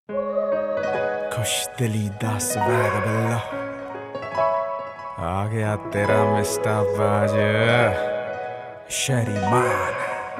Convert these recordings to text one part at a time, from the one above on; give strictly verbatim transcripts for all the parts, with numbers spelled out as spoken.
खुश दिली दा स्वैग बल्ला आ गया तेरा मिस्टर बाज शहरी मान।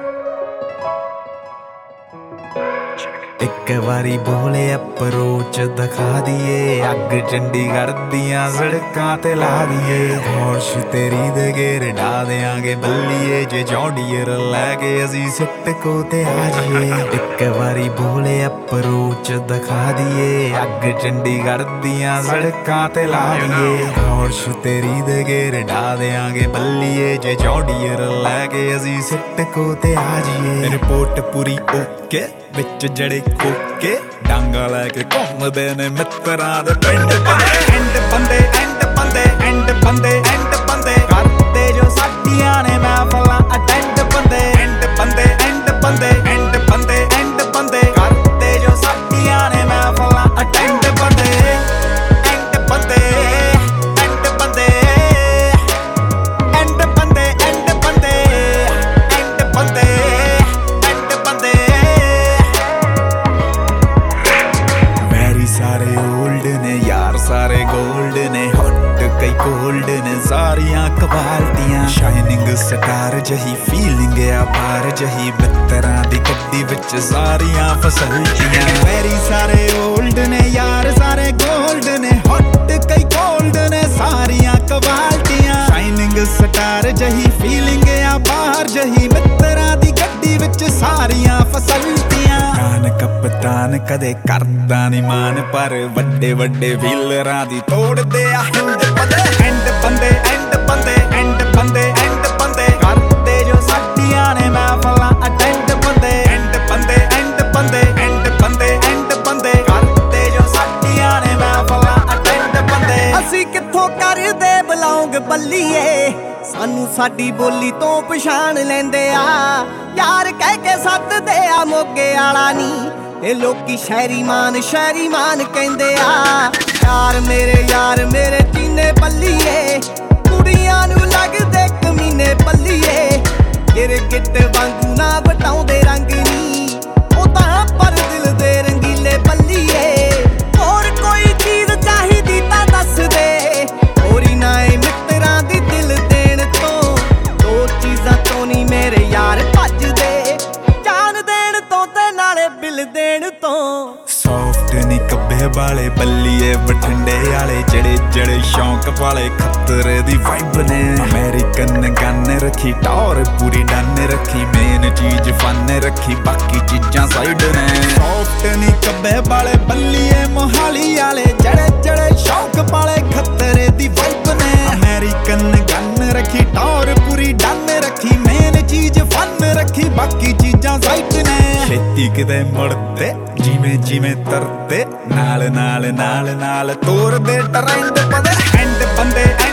एक बारी बोले अप्रोच दिखा दिए, अग चंडीगढ़ दियां सड़कां ते ला दिए। होश तेरी दे घेर डा देंगे बल्लिए, जे जॉन्डियर लैके असी सिट को ते आ जाइए। एक बारी बोले अप्रोच दिखा दिए, अग चंडीगढ़ दियां सड़कां ते ला दिए। होश तेरी दे घेर डा देंगे बल्लिए, जे जॉन्डियर लैके असी सिट को ते आ जाइए। रिपोर्ट पूरी ओके विच जड़े कोके डांगा लैके घूमदे ने मित्तरां दे पिंड बंदे। एंड बंदे एंड बंदे एंड बंदे एंड बंदे करदे जो साडियां ने महफिलां अटेंड बंदे। एंड बंदे एंड बंदे एंड बंदे एंड बंदे करदे जो साडियां ने महफिलां अटेंड बंदे। एंड बंदे एंड बंदे एंड बंदे एंड बंदे एंड बंदे एंड बंदे। सारे ओल्ड ने यार सारे गोल्ड ने, हॉट कई कोल्ड ने सारियां क्वालिटियां। शाइनिंग स्टार जही फीलिंग आ बार जही, मित्तरां दी गड्डी विच सारियां फैसिलिटियां। वेरी सारे ओल्ड ने यार सारे गोल्ड ने, हॉट कई कोल्ड ने सारियां क्वालिटियां। शाइनिंग स्टार जही फीलिंग आ बार जही, मित्तरां दी गड्डी विच सारियां फैसिलिटियां। कान कप्तान कदे करदा नी मान, पर वड्डे वड्डे व्हीलरां दी तोड़दे आ हिंद बंदे। एंड बंदे एंड बंदे एंड बंदे एंड बंदे करदे जो साडियां ने महफिलां अटेंड बंदे। एंड बंदे एंड बंदे एंड बंदे एंड बंदे करदे जो साडियां ने महफिलां अटेंड बंदे। असी कित्थों करदे बिलोंग बल्लीए, सानू साडी बोली तो पछाण लैंदे आ। यार कह के सददे आ मोगे आला नी, ते लोकी शहरी मान शहरी मान कहंदे आ। यार मेरे यार मेरे चीने बल्लीए, कुड़ियां नू लगदे कमीने बल्लीए। तेरे गिट वांगू ना वटाउंदे रंग नी, ओ तां पर दिल दे रंगीले बल्लीए। होर कोई चीज चाहीदी तां दस दे, होरी ना ए मित्तरां दी दिल देण तो। दो चीज़ां तो नी मेरे यार भजदे, जान देण तो ते नाले बिल देण तो। सॉफ्ट नी कब्बे वाले बल्लीए, बठिंडे वाले जड़े जड़े शौक वाले खतरे दी वाइब ने। अमेरिकन गन रखी टॉर पूरी डन रखी, मेन चीज फन रखी बाकी चीजां साइड ने। सॉफ्ट नी कब्बे वाले बल्लीए, मोहाली वाले जड़े जड़े शौक वाले खतरे दी वाइब ने। अमेरिकन गन रखी टॉर पूरी डन रखी, मेन चीज फन रखी बाकी चीजां साइड ने। छेती किते मुड़ते जिमें जिमें तरते, नाल नाल नाल नाल तोड़दे ट्रेंड बंदे। एंड बंदे